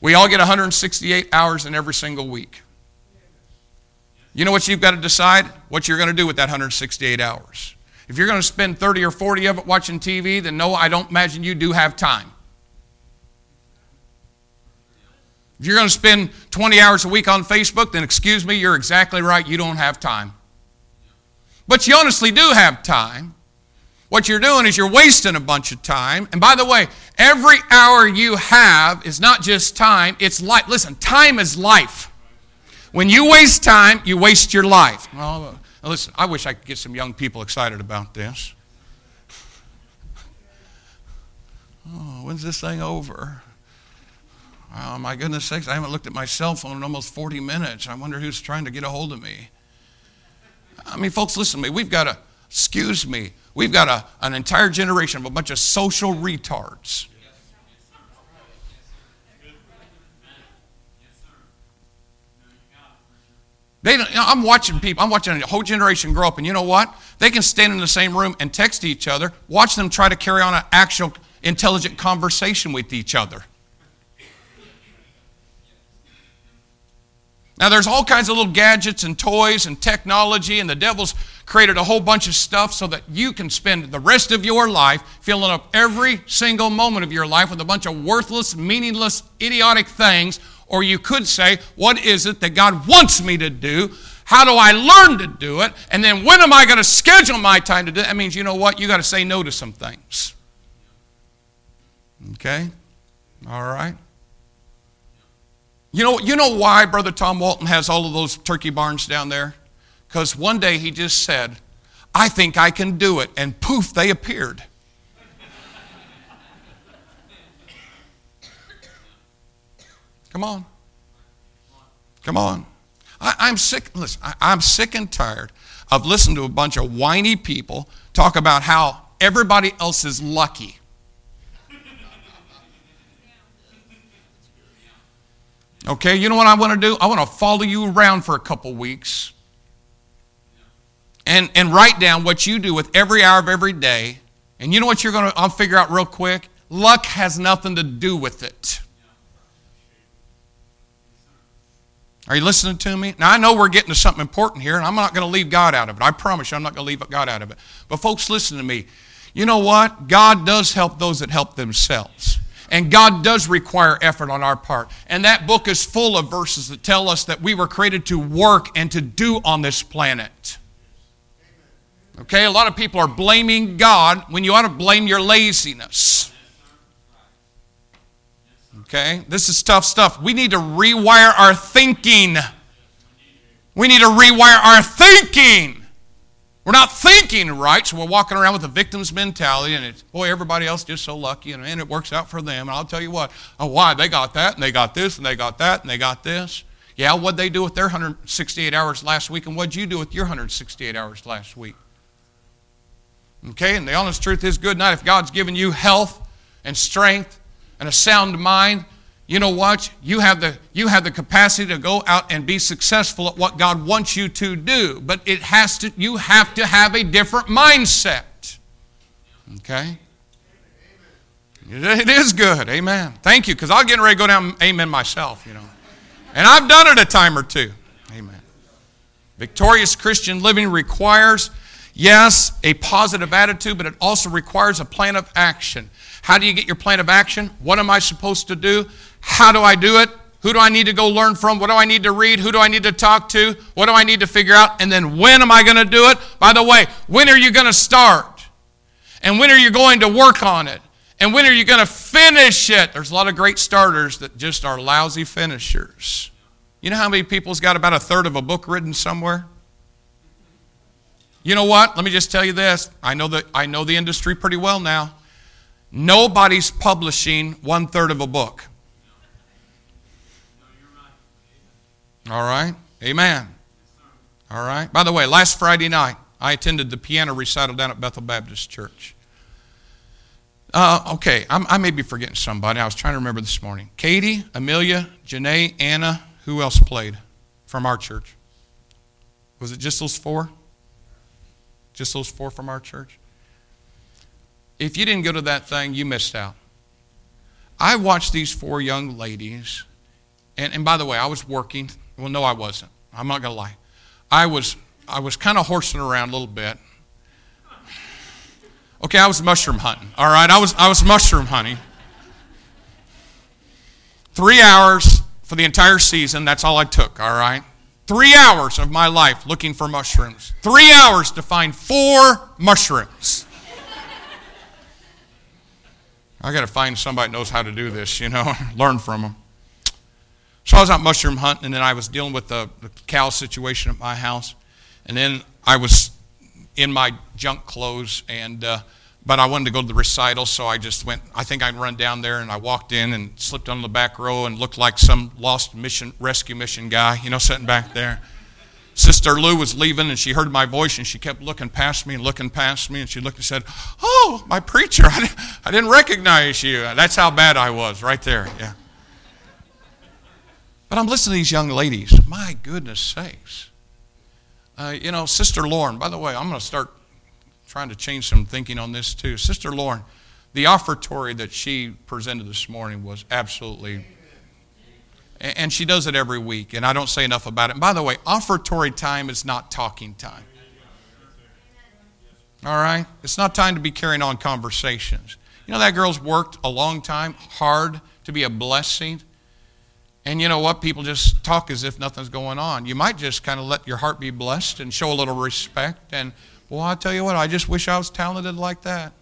We all get 168 hours in every single week. You know what you've got to decide? What you're going to do with that 168 hours. If you're going to spend 30 or 40 of it watching TV, then no, I don't imagine you do have time. If you're going to spend 20 hours a week on Facebook, then excuse me, you're exactly right, you don't have time. But you honestly do have time. What you're doing is you're wasting a bunch of time. And by the way, every hour you have is not just time, it's life. Listen, time is life. When you waste time, you waste your life. Well, listen, I wish I could get some young people excited about this. Oh, when's this thing over? Oh, my goodness sakes, I haven't looked at my cell phone in almost 40 minutes. I wonder who's trying to get a hold of me. I mean, folks, listen to me. We've got an entire generation of a bunch of social retards. I'm watching a whole generation grow up, and you know what? They can stand in the same room and text each other. Watch them try to carry on an actual intelligent conversation with each other. Now, there's all kinds of little gadgets and toys and technology, and the devil's created a whole bunch of stuff so that you can spend the rest of your life filling up every single moment of your life with a bunch of worthless, meaningless, idiotic things. Or you could say, what is it that God wants me to do? How do I learn to do it? And then when am I going to schedule my time to do it? That means, you know what? You got to say no to some things. Okay? All right? You know why Brother Tom Walton has all of those turkey barns down there? Because one day he just said, I think I can do it. And poof, they appeared. Come on. Come on. I'm sick. Listen, I'm sick and tired of listening to a bunch of whiny people talk about how everybody else is lucky. Okay, you know what I want to do? I want to follow you around for a couple weeks and write down what you do with every hour of every day. And you know what I'll figure out real quick? Luck has nothing to do with it. Are you listening to me? Now, I know we're getting to something important here, and I'm not going to leave God out of it. I promise you I'm not going to leave God out of it. But folks, listen to me. You know what? God does help those that help themselves. And God does require effort on our part. And that book is full of verses that tell us that we were created to work and to do on this planet. Okay, a lot of people are blaming God when you ought to blame your laziness. Okay, this is tough stuff. We need to rewire our thinking. We need to rewire our thinking. We're not thinking right, so we're walking around with a victim's mentality, and it's, boy, everybody else is just so lucky, and it works out for them. And I'll tell you what, why? They got that, and they got this, and they got that, and they got this. Yeah, what'd they do with their 168 hours last week, and what'd you do with your 168 hours last week? Okay, and the honest truth is, good night. If God's given you health and strength and a sound mind, you know what? You have the capacity to go out and be successful at what God wants you to do. But you have to have a different mindset. Okay? It is good. Amen. Thank you, because I'm getting ready to go down and amen myself, you know. And I've done it a time or two. Amen. Victorious Christian living requires, yes, a positive attitude, but it also requires a plan of action. How do you get your plan of action? What am I supposed to do? How do I do it? Who do I need to go learn from? What do I need to read? Who do I need to talk to? What do I need to figure out? And then when am I going to do it? By the way, when are you going to start? And when are you going to work on it? And when are you going to finish it? There's a lot of great starters that just are lousy finishers. You know how many people's got about a third of a book written somewhere? You know what? Let me just tell you this. I know the industry pretty well now. Nobody's publishing 1/3 of a book. All right? Amen. All right? By the way, last Friday night, I attended the piano recital down at Bethel Baptist Church. Okay, I may be forgetting somebody. I was trying to remember this morning. Katie, Amelia, Janae, Anna, who else played from our church? Was it just those 4? Just those 4 from our church? If you didn't go to that thing, you missed out. I watched these 4 young ladies And by the way, I was working. Well, no, I wasn't. I'm not going to lie. I was kind of horsing around a little bit. Okay, I was mushroom hunting. All right, I was mushroom hunting. 3 hours for the entire season. That's all I took. All right, 3 hours of my life looking for mushrooms. 3 hours to find 4 mushrooms. I got to find somebody that knows how to do this. Learn from them. So I was out mushroom hunting, and then I was dealing with the cow situation at my house. And then I was in my junk clothes, but I wanted to go to the recital, so I just went. I think I'd run down there, and I walked in and slipped on the back row and looked like some lost rescue mission guy, sitting back there. Sister Lou was leaving, and she heard my voice, and she kept looking past me, and she looked and said, "Oh, my preacher, I didn't recognize you." That's how bad I was right there, yeah. But I'm listening to these young ladies. My goodness sakes. Sister Lauren, by the way, I'm going to start trying to change some thinking on this too. Sister Lauren, the offertory that she presented this morning was absolutely, and she does it every week, and I don't say enough about it. And by the way, offertory time is not talking time. All right? It's not time to be carrying on conversations. That girl's worked a long time, hard to be a blessing. And you know what? People just talk as if nothing's going on. You might just kind of let your heart be blessed and show a little respect. And, well, I'll tell you what, I just wish I was talented like that.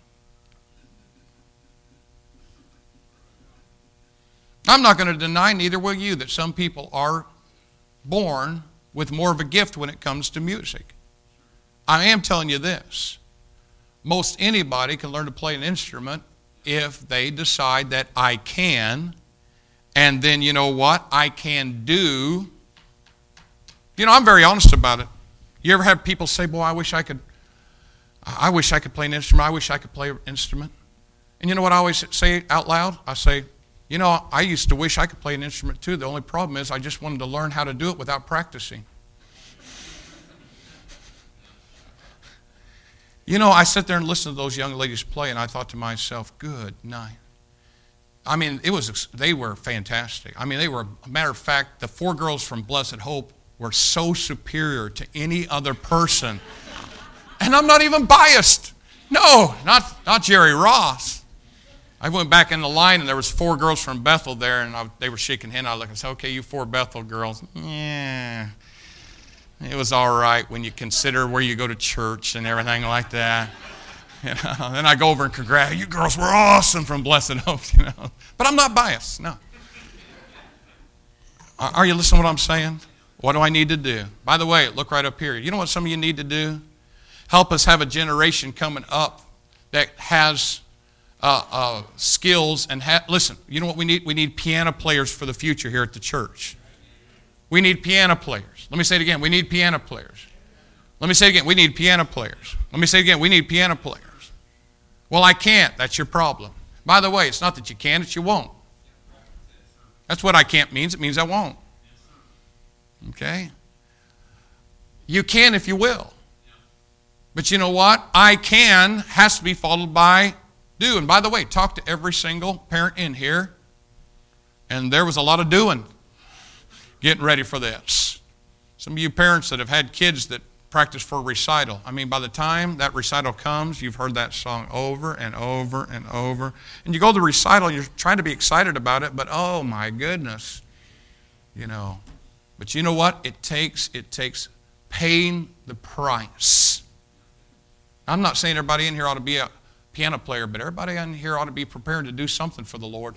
I'm not going to deny, neither will you, that some people are born with more of a gift when it comes to music. I am telling you this. Most anybody can learn to play an instrument if they decide that I can. And then, you know what? I can do. I'm very honest about it. You ever have people say, boy, I wish I could play an instrument. I wish I could play an instrument. And you know what I always say out loud? I say, I used to wish I could play an instrument too. The only problem is I just wanted to learn how to do it without practicing. I sit there and listen to those young ladies play, and I thought to myself, good night. I mean, they were fantastic. I mean, they were, a matter of fact, the 4 girls from Blessed Hope were so superior to any other person. And I'm not even biased. No, not Jerry Ross. I went back in the line, and there was 4 girls from Bethel there, and they were shaking hands. I looked and said, okay, you 4 Bethel girls. Yeah, it was all right when you consider where you go to church and everything like that. Then I go over and congratulate, you girls were awesome from Blessed Hope, But I'm not biased, no. Are you listening to what I'm saying? What do I need to do? By the way, look right up here. You know what some of you need to do? Help us have a generation coming up that has skills and listen, you know what we need? We need piano players for the future here at the church. We need piano players. Let me say it again. We need piano players. Let me say it again. We need piano players. Let me say it again. We need piano players. Well, I can't. That's your problem. By the way, it's not that you can, it's you won't. That's what I can't means. It means I won't. Okay? You can if you will. But you know what? I can has to be followed by do. And by the way, talk to every single parent in here. And there was a lot of doing getting ready for this. Some of you parents that have had kids that practice for a recital. I mean, by the time that recital comes, you've heard that song over and over and over. And you go to the recital, and you're trying to be excited about it, but oh my goodness, But you know what? It takes paying the price. I'm not saying everybody in here ought to be a piano player, but everybody in here ought to be prepared to do something for the Lord.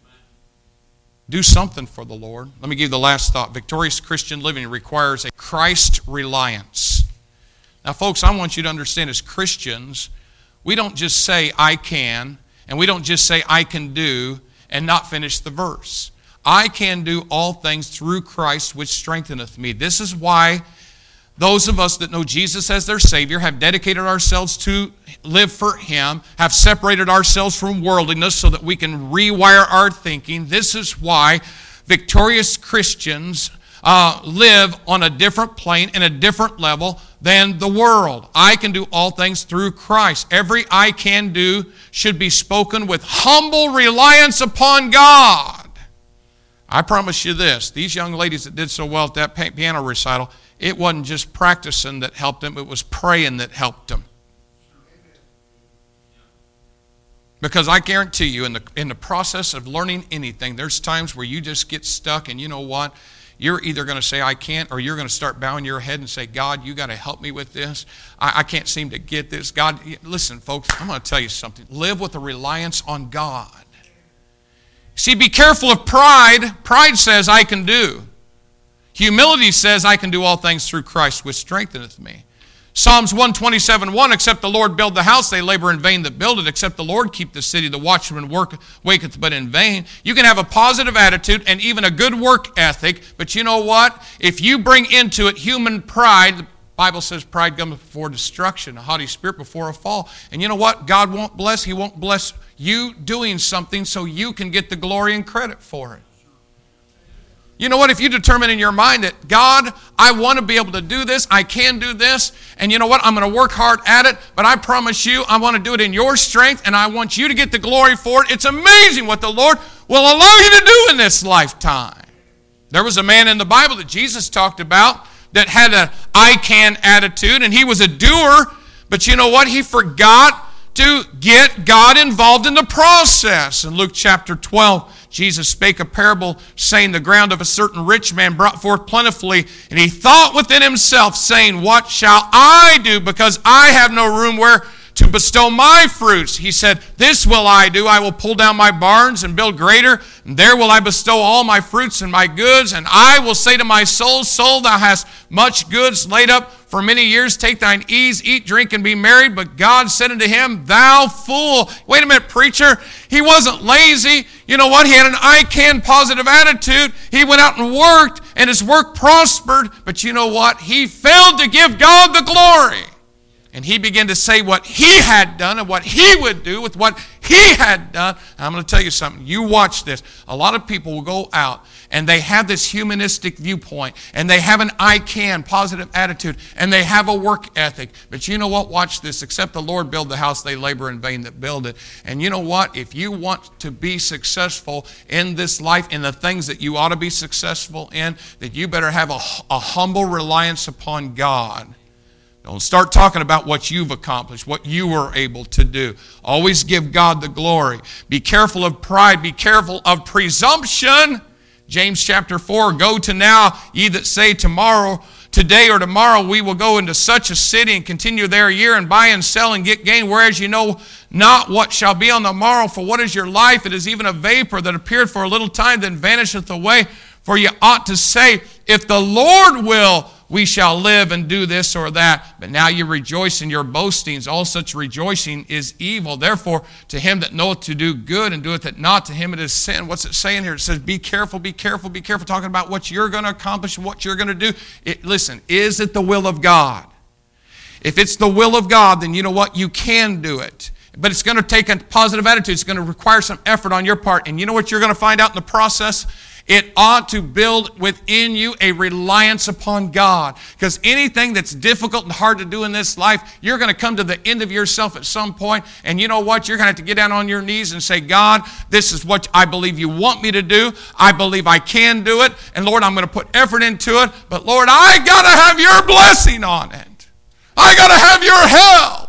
Do something for the Lord. Let me give you the last thought. Victorious Christian living requires a Christ reliance. Now, folks, I want you to understand as Christians, we don't just say, I can, and we don't just say, I can do, and not finish the verse. I can do all things through Christ which strengtheneth me. This is why those of us that know Jesus as their Savior have dedicated ourselves to live for Him, have separated ourselves from worldliness so that we can rewire our thinking. This is why victorious Christians live on a different plane and a different level than the world. I can do all things through Christ. Every I can do should be spoken with humble reliance upon God. I promise you this, these young ladies that did so well at that piano recital, it wasn't just practicing that helped them, it was praying that helped them. Because I guarantee you, in the process of learning anything, there's times where you just get stuck, and you know what? You're either going to say, I can't, or you're going to start bowing your head and say, God, you got to help me with this. I can't seem to get this. God, listen, folks, I'm going to tell you something. Live with a reliance on God. See, be careful of pride. Pride says, I can do. Humility says, I can do all things through Christ, which strengtheneth me. Psalms 127:1, except the Lord build the house, they labor in vain that build it. Except the Lord keep the city, the watchman waketh but in vain. You can have a positive attitude and even a good work ethic, but you know what? If you bring into it human pride, the Bible says pride cometh before destruction, a haughty spirit before a fall. And you know what? God won't bless. He won't bless you doing something so you can get the glory and credit for it. You know what? If you determine in your mind that, God, I want to be able to do this, I can do this, and you know what? I'm going to work hard at it, but I promise you, I want to do it in your strength, and I want you to get the glory for it. It's amazing what the Lord will allow you to do in this lifetime. There was a man in the Bible that Jesus talked about that had an I can attitude, and he was a doer, but you know what? He forgot to get God involved in the process. In Luke chapter 12, Jesus spake a parable, saying, the ground of a certain rich man brought forth plentifully, and he thought within himself, saying, what shall I do, because I have no room where to bestow my fruits? He said, this will I do. I will pull down my barns and build greater, and there will I bestow all my fruits and my goods. And I will say to my soul, soul, thou hast much goods laid up for many years. Take thine ease, eat, drink, and be merry. But God said unto him, thou fool. Wait a minute, preacher. He wasn't lazy. You know what? He had an I can positive attitude. He went out and worked, and his work prospered. But you know what? He failed to give God the glory. And he began to say what he had done and what he would do with what he had done. And I'm going to tell you something. You watch this. A lot of people will go out and they have this humanistic viewpoint and they have an I can positive attitude and they have a work ethic. But you know what? Watch this. Except the Lord build the house, they labor in vain that build it. And you know what? If you want to be successful in this life, in the things that you ought to be successful in, that you better have a humble reliance upon God. Don't start talking about what you've accomplished, what you were able to do. Always give God the glory. Be careful of pride. Be careful of presumption. James chapter 4, go to now, ye that say tomorrow, today or tomorrow we will go into such a city and continue there a year and buy and sell and get gain, whereas you know not what shall be on the morrow. For what is your life? It is even a vapor that appeared for a little time, then vanisheth away. For you ought to say, if the Lord will, we shall live and do this or that. But now you rejoice in your boastings. All such rejoicing is evil. Therefore, to him that knoweth to do good and doeth it not, to him it is sin. What's it saying here? It says, be careful, be careful, be careful. Talking about what you're going to accomplish, what you're going to do. Listen, is it the will of God? If it's the will of God, then you know what? You can do it. But it's going to take a positive attitude. It's going to require some effort on your part. And you know what you're going to find out in the process? It ought to build within you a reliance upon God. Because anything that's difficult and hard to do in this life, you're going to come to the end of yourself at some point. And you know what? You're going to have to get down on your knees and say, God, this is what I believe you want me to do. I believe I can do it. And Lord, I'm going to put effort into it. But Lord, I got to have your blessing on it. I got to have your help.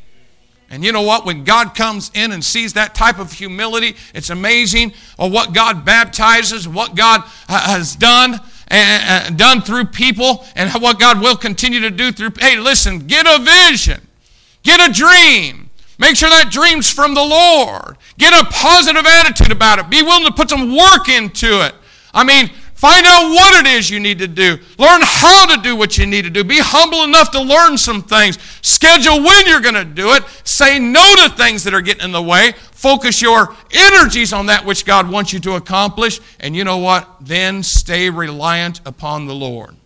And you know what? When God comes in and sees that type of humility, it's amazing what God baptizes, what God has done and done through people, and what God will continue to do through. Hey, listen, get a vision. Get a dream. Make sure that dream's from the Lord. Get a positive attitude about it. Be willing to put some work into it. I mean, find out what it is you need to do. Learn how to do what you need to do. Be humble enough to learn some things. Schedule when you're going to do it. Say no to things that are getting in the way. Focus your energies on that which God wants you to accomplish. And you know what? Then stay reliant upon the Lord.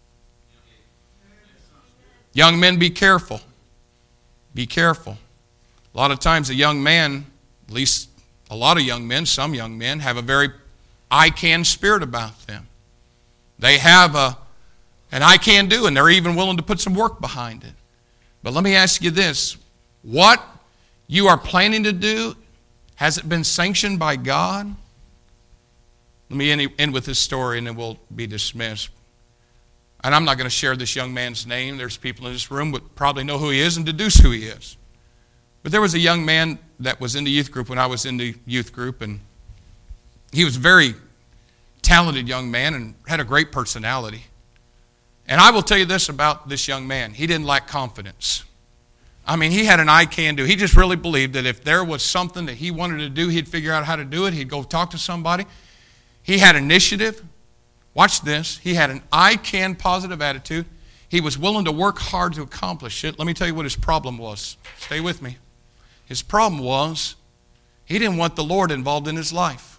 Young men, be careful. Be careful. A lot of times a young man, at least a lot of young men, some young men, have a very I can spirit about them. They have an I can do, and they're even willing to put some work behind it. But let me ask you this. What you are planning to do, has it been sanctioned by God? Let me end with this story and then we'll be dismissed. And I'm not going to share this young man's name. There's people in this room that probably know who he is and deduce who he is. But there was a young man that was in the youth group when I was in the youth group, and he was a very talented young man and had a great personality. And I will tell you this about this young man. He didn't lack confidence. I mean, he had an I can do. He just really believed that if there was something that he wanted to do, he'd figure out how to do it. He'd go talk to somebody. He had initiative. Watch this. He had an I can positive attitude. He was willing to work hard to accomplish it. Let me tell you what his problem was. Stay with me. His problem was he didn't want the Lord involved in his life.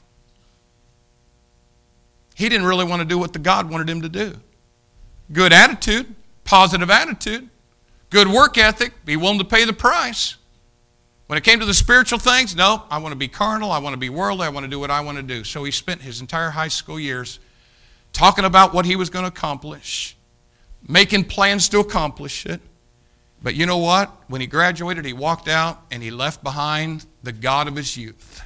He didn't really want to do what the God wanted him to do. Good attitude, positive attitude, good work ethic, be willing to pay the price. When it came to the spiritual things, no, I want to be carnal, I want to be worldly, I want to do what I want to do. So he spent his entire high school years talking about what he was going to accomplish, making plans to accomplish it. But you know what? When he graduated, he walked out and he left behind the God of his youth.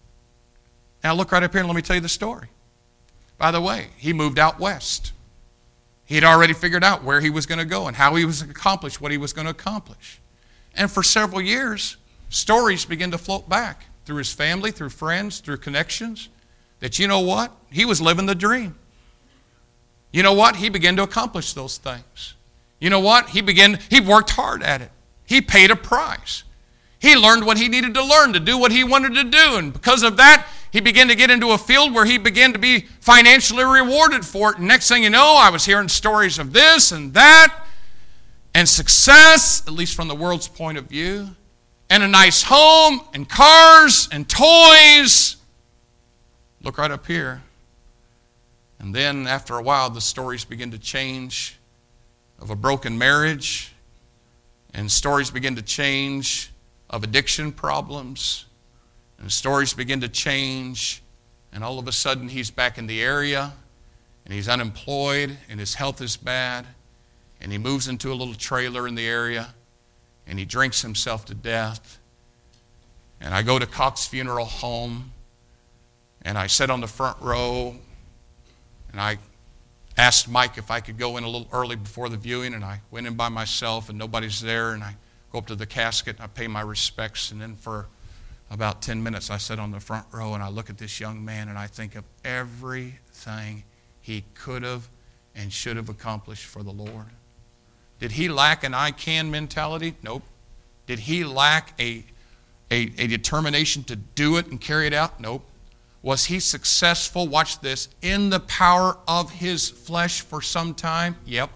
Now look right up here and let me tell you the story. By the way, he moved out west. He had already figured out where he was going to go and how he was going to accomplish what he was going to accomplish. And for several years, stories began to float back through his family, through friends, through connections, that you know what? He was living the dream. You know what? He began to accomplish those things. You know what? He worked hard at it. He paid a price. He learned what he needed to learn to do what he wanted to do. And because of that, he began to get into a field where he began to be financially rewarded for it. And next thing you know, I was hearing stories of this and that, and success, at least from the world's point of view, and a nice home, and cars, and toys. Look right up here. And then after a while, the stories begin to change of a broken marriage, and stories begin to change of addiction problems, and stories begin to change, and all of a sudden he's back in the area, and he's unemployed, and his health is bad, and he moves into a little trailer in the area, and he drinks himself to death. And I go to Cox Funeral Home, and I sit on the front row, and I asked Mike if I could go in a little early before the viewing, and I went in by myself, and nobody's there, and I go up to the casket, and I pay my respects, and then for about 10 minutes I sit on the front row, and I look at this young man, and I think of everything he could have and should have accomplished for the Lord. Did he lack an I can mentality? Nope. Did he lack a determination to do it and carry it out? Nope. Was he successful, watch this, in the power of his flesh for some time? Yep.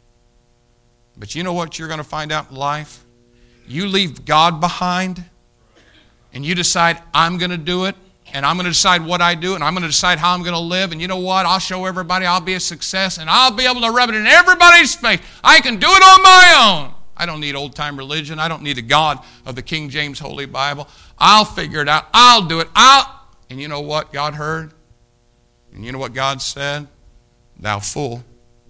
But you know what you're going to find out in life? You leave God behind and you decide, I'm going to do it, and I'm going to decide what I do, and I'm going to decide how I'm going to live, and you know what? I'll show everybody I'll be a success, and I'll be able to rub it in everybody's face. I can do it on my own. I don't need old-time religion. I don't need the God of the King James Holy Bible. I'll figure it out. I'll do it. And you know what God heard? And you know what God said? Thou fool.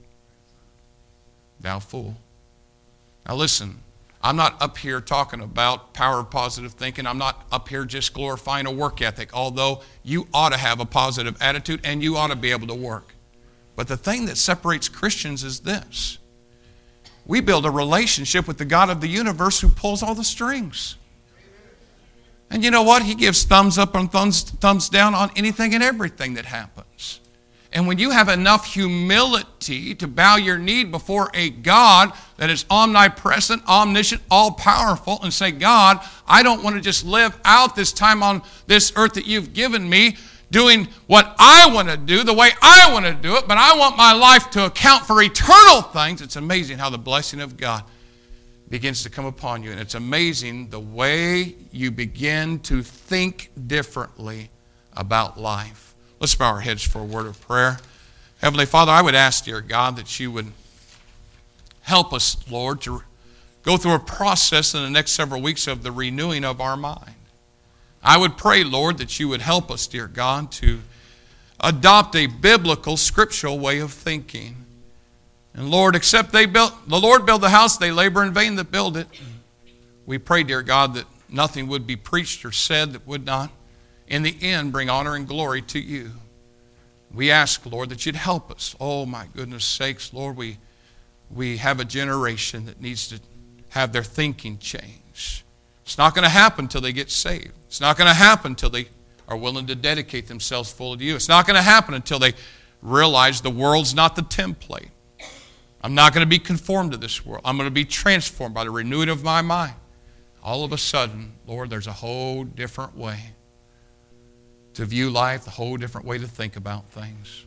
Thou fool. Now listen, I'm not up here talking about power of positive thinking. I'm not up here just glorifying a work ethic, although you ought to have a positive attitude and you ought to be able to work. But the thing that separates Christians is this. We build a relationship with the God of the universe who pulls all the strings. And you know what? He gives thumbs up and thumbs down on anything and everything that happens. And when you have enough humility to bow your knee before a God that is omnipresent, omniscient, all-powerful, and say, God, I don't want to just live out this time on this earth that you've given me doing what I want to do, the way I want to do it, but I want my life to account for eternal things. It's amazing how the blessing of God begins to come upon you. And it's amazing the way you begin to think differently about life. Let's bow our heads for a word of prayer. Heavenly Father, I would ask, dear God, that you would help us, Lord, to go through a process in the next several weeks of the renewing of our mind. I would pray, Lord, that you would help us, dear God, to adopt a biblical, scriptural way of thinking. And Lord, except the Lord build the house, they labor in vain that build it. We pray, dear God, that nothing would be preached or said that would not, in the end, bring honor and glory to you. We ask, Lord, that you'd help us. Oh, my goodness sakes, Lord, we have a generation that needs to have their thinking changed. It's not going to happen until they get saved. It's not going to happen until they are willing to dedicate themselves fully to you. It's not going to happen until they realize the world's not the template. I'm not going to be conformed to this world. I'm going to be transformed by the renewing of my mind. All of a sudden, Lord, there's a whole different way to view life, a whole different way to think about things.